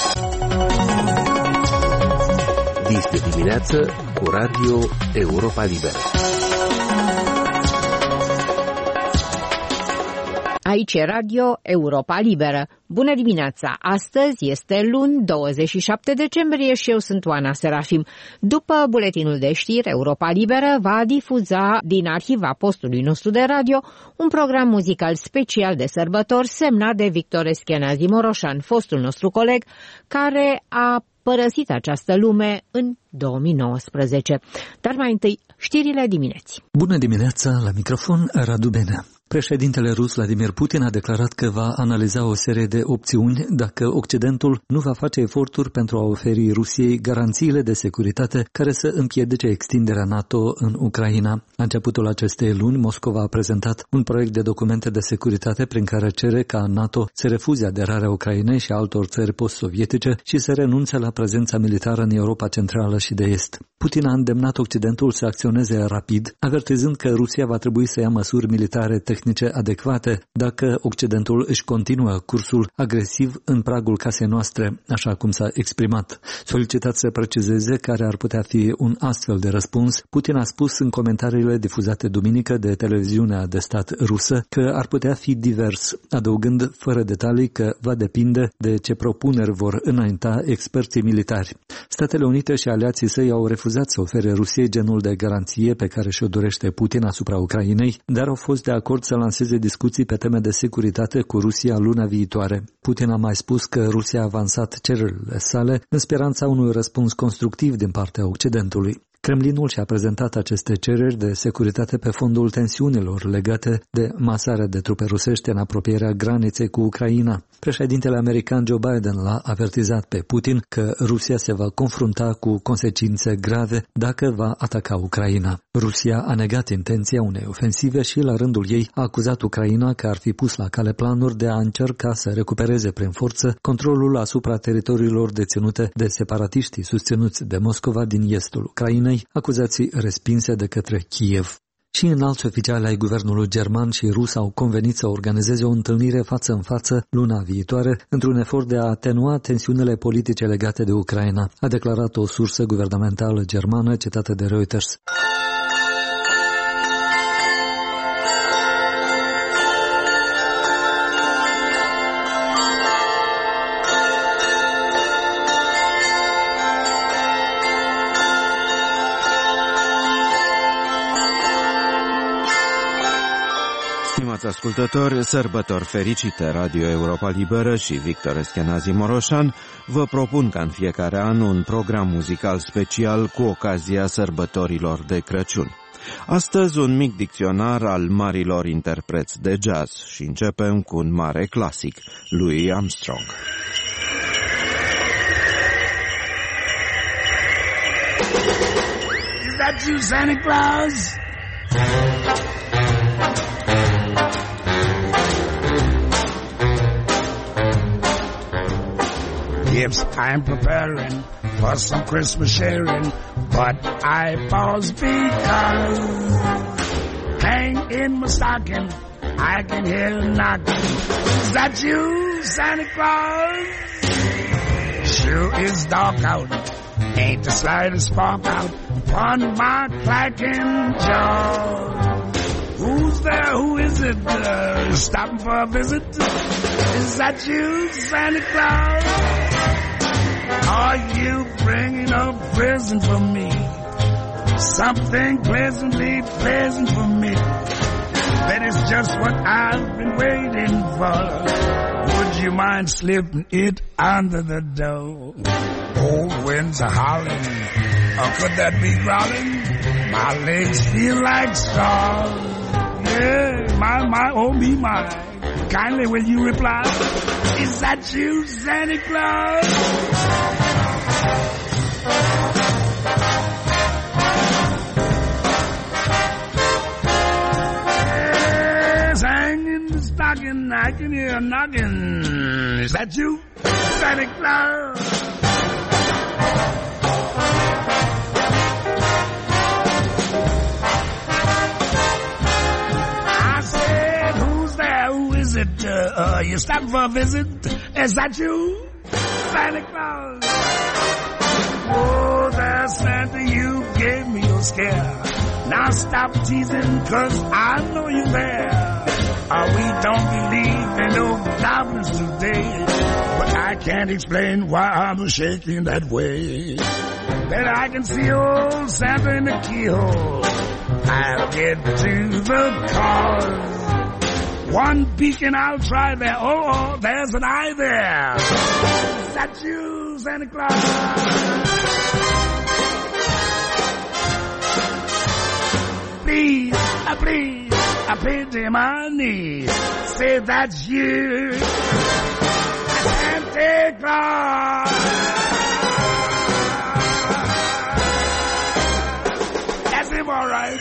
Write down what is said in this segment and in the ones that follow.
Dis de dimineață cu Radio Europa Liberă. Aici e Radio Europa Liberă. Bună dimineața! Astăzi este luni, 27 decembrie și eu sunt Oana Serafim. După buletinul de știri, Europa Liberă va difuza din arhiva postului nostru de radio un program muzical special de sărbători semnat de Victor Eschenazi Moroșan, fostul nostru coleg, care a părăsit această lume în 2019. Dar mai întâi, știrile dimineții. Bună dimineața, la microfon Radu Benea. Președintele rus Vladimir Putin a declarat că va analiza o serie de opțiuni dacă Occidentul nu va face eforturi pentru a oferi Rusiei garanțiile de securitate care să împiedice extinderea NATO în Ucraina. La începutul acestei luni, Moscova a prezentat un proiect de documente de securitate prin care cere ca NATO să refuze aderarea Ucrainei și altor țări post-sovietice și să renunțe la prezența militară în Europa Centrală și de Est. Putin a îndemnat Occidentul să acționeze rapid, avertizând că Rusia va trebui să ia măsuri militare tehnice adecvate dacă Occidentul își continuă cursul agresiv în pragul casei noastre, așa cum s-a exprimat. Solicitat să precizeze care ar putea fi un astfel de răspuns, Putin a spus în comentariile difuzate duminică de televiziunea de stat rusă că ar putea fi divers, adăugând fără detalii că va depinde de ce propuneri vor înainta experții militari. Statele Unite și aliații săi au refuzat să ofere Rusiei genul de garanție pe care și-o dorește Putin asupra Ucrainei, dar au fost de acord să lanseze discuții pe teme de securitate cu Rusia luna viitoare. Putin a mai spus că Rusia a avansat cererile sale în speranța unui răspuns constructiv din partea Occidentului. Kremlinul și-a prezentat aceste cereri de securitate pe fondul tensiunilor legate de masarea de trupe rusești în apropierea graniței cu Ucraina. Președintele american Joe Biden l-a avertizat pe Putin că Rusia se va confrunta cu consecințe grave dacă va ataca Ucraina. Rusia a negat intenția unei ofensive și, la rândul ei, a acuzat Ucraina că ar fi pus la cale planuri de a încerca să recupereze prin forță controlul asupra teritoriilor deținute de separatiștii susținuți de Moscova din estul Ucrainei, acuzații respinse de către Kiev. Și înalți oficiali ai guvernului german și rus au convenit să organizeze o întâlnire față în față luna viitoare într-un efort de a atenua tensiunile politice legate de Ucraina, a declarat o sursă guvernamentală germană citată de Reuters. Stimați ascultători, sărbători fericite! Radio Europa Liberă și Victor Eschenazi Moroșan vă propun ca în fiecare an un program muzical special cu ocazia sărbătorilor de Crăciun. Astăzi un mic dicționar al marilor interpreți de jazz și începem cu un mare clasic, Louis Armstrong. Is that you, Santa Claus? Gifts I'm preparing for some Christmas sharing, but I pause because hang in my stocking, I can hear a knocking. Is that you, Santa Claus? Sure is dark out, ain't the slightest spark out upon my clacking jaw. Who's there? Who is it? Stopping for a visit? Is that you, Santa Claus? Are you bringing a present for me? Something pleasantly pleasant for me. That is just what I've been waiting for. Would you mind slipping it under the door? Old winds are howling, or could that be growling? My legs feel like straws. Yeah, my, oh me, my. Kindly will you reply? Is that you, Santa Claus? Yes, hanging the stocking, I can hear a knocking. Is that you, Santa Claus? You stopping for a visit? Is that you, Santa Claus. Oh, there, Santa, you gave me a scare. Now stop teasing, 'cause I know you're there. We don't believe in no goblins today, but I can't explain why I'm shaking that way. Then I can see old Santa in the keyhole. I'll get to the cause. One beacon I'll try there. Oh, there's an eye there. Is that you, Santa Claus? Please, I bend to my knees. Say that's you, Santa Claus. That's him, all right.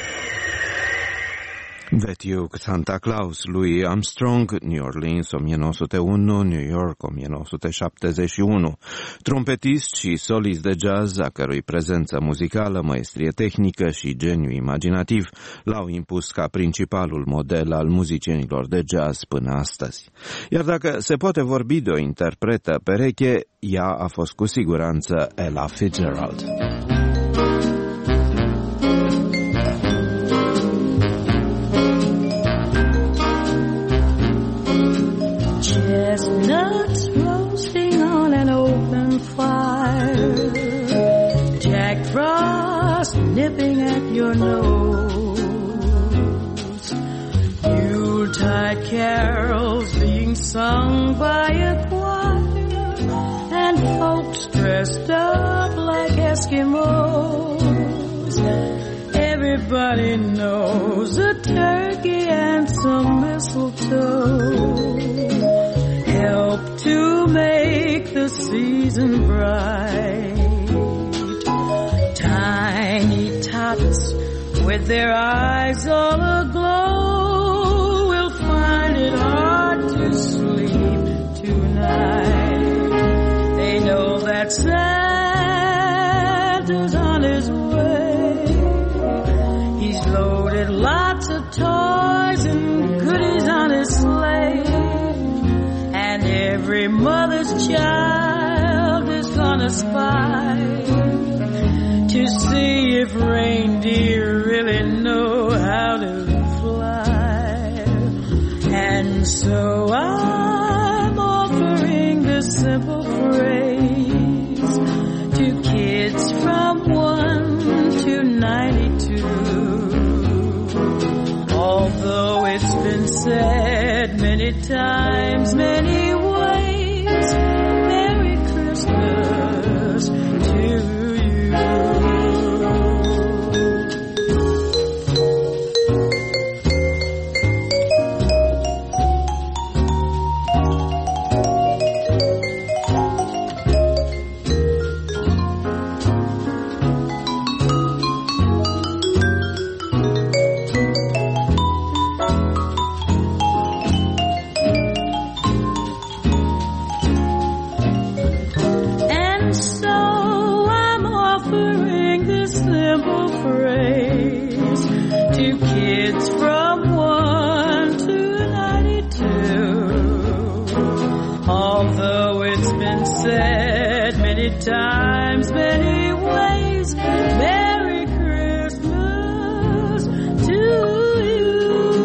That You, Santa Claus, lui Armstrong, New Orleans 1901, New York 1971. Trompetist și solist de jazz, a cărui prezență muzicală, maestrie tehnică și geniu imaginativ l-au impus ca principalul model al muzicienilor de jazz până astăzi. Iar dacă se poate vorbi de o interpretă pereche, ea a fost cu siguranță Ella Fitzgerald. Chestnuts roasting on an open fire, Jack Frost nipping at your nose, Yuletide carols being sung by a choir, and folks dressed up like Eskimos. Everybody knows a turkey and some mistletoe help to make the season bright. Tiny tots with their eyes all aglow will find it hard to sleep tonight. They know that Santa's on his way. He's loaded lots of toys and goodies on his sleigh. Every mother's child is gonna spy to see if reindeer really know how to fly. And so I'm offering this simple phrase to kids from 1 to 92. Although it's been said many times, many ways, Merry Christmas to you. Times, many ways, Merry Christmas to you.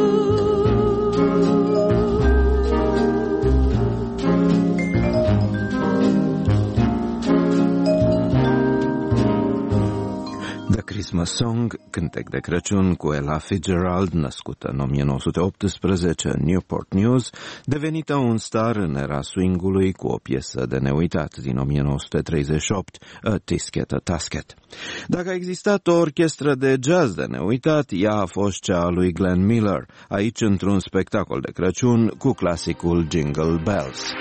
The Christmas Song, cântec de Crăciun cu Ella Fitzgerald, născută în 1918 în Newport News, devenită un star în era swingului cu o piesă de neuitat din 1938, A Tisket, a Tasket. Dacă a existat o orchestră de jazz de neuitat, ea a fost cea a lui Glenn Miller, aici într-un spectacol de Crăciun cu clasicul Jingle Bells.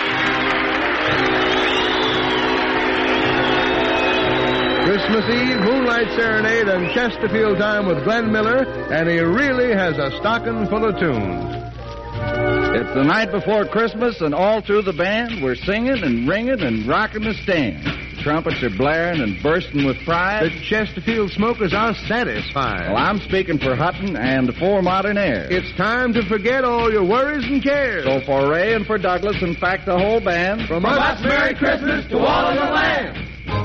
Christmas Eve, Moonlight Serenade, and Chesterfield time with Glenn Miller, and he really has a stocking full of tunes. It's the night before Christmas, and all through the band, we're singing and ringing and rocking the stand. trumpets are blaring and bursting with pride. The Chesterfield smokers are satisfied. Well, I'm speaking for Hutton and the four modern heirs. It's time to forget all your worries and cares. So for Ray and for Douglas, in fact, the whole band, from us, Merry Christmas to all in the land.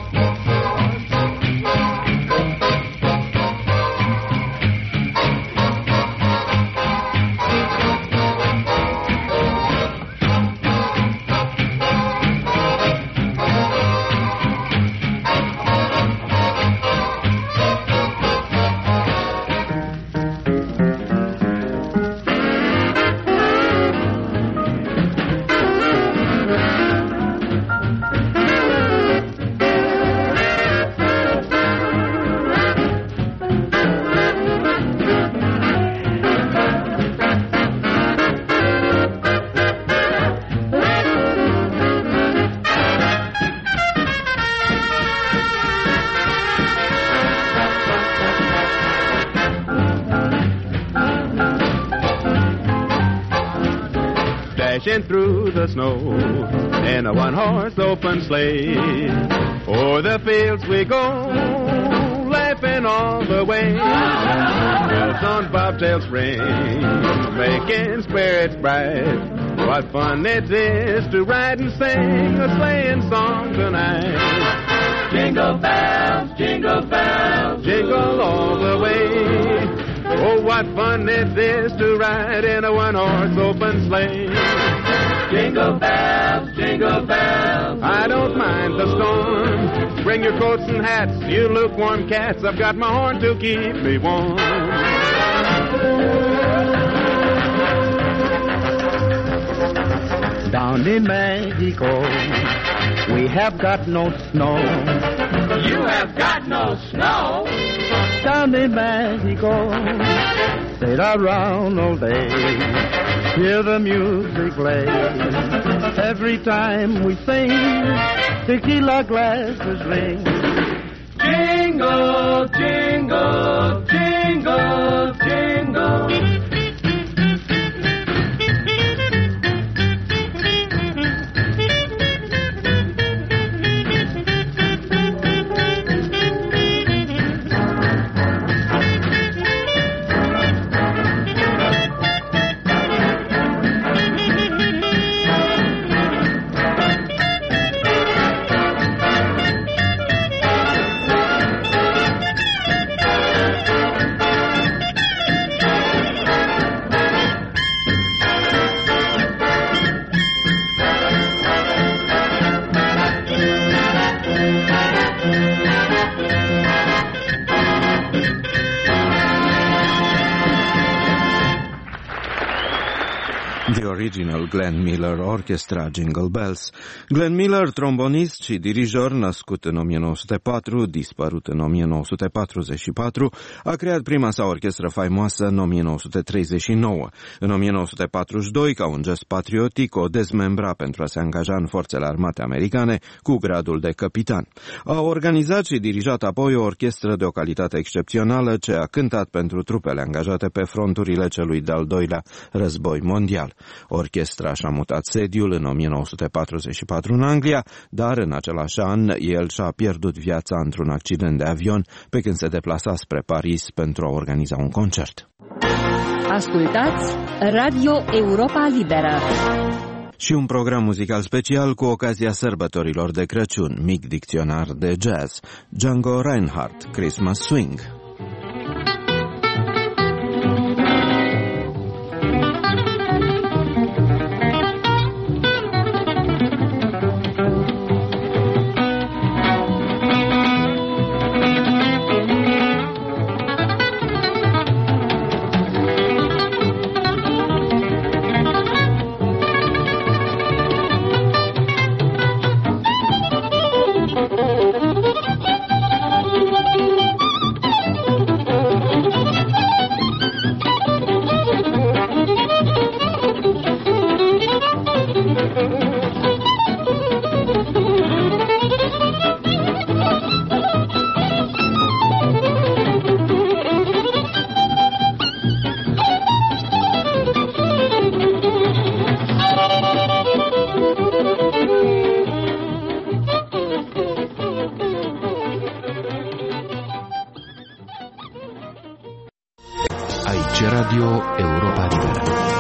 Dashing through the snow in a one-horse open sleigh. O'er the fields we go, laughing all the way. Bells on bobtails ring, making spirits bright. What fun it is to ride and sing a sleighing song tonight. Jingle bells, jingle all the way. Oh, what fun it is to ride in a one-horse open sleigh. Jingle bells, I don't mind the storm. Bring your coats and hats, you lukewarm cats. I've got my horn to keep me warm. Down in Mexico, we have got no snow. You have got no snow? Down in Mexico, sit around all day, hear the music play. Every time we sing, tequila glasses ring. Jingle, jingle, jingle, jingle. The original Glenn Miller Orchestra, Jingle Bells. Glenn Miller, trombonist și dirijor, născut în 1904, dispărut în 1944, a creat prima sa orchestră faimoasă în 1939. În 1942, ca un gest patriotic, o dezmembra pentru a se angaja în forțele armate americane cu gradul de capitan. A organizat și dirijat apoi o orchestră de o calitate excepțională ce a cântat pentru trupele angajate pe fronturile celui de-al doilea război mondial. Orchestra și-a mutat sediul în 1944 în Anglia, dar în același an el și-a pierdut viața într-un accident de avion pe când se deplasa spre Paris pentru a organiza un concert. Ascultați Radio Europa Liberă și un program muzical special cu ocazia sărbătorilor de Crăciun, mic dicționar de jazz, Django Reinhardt, Christmas Swing. Radio Europa Liberă.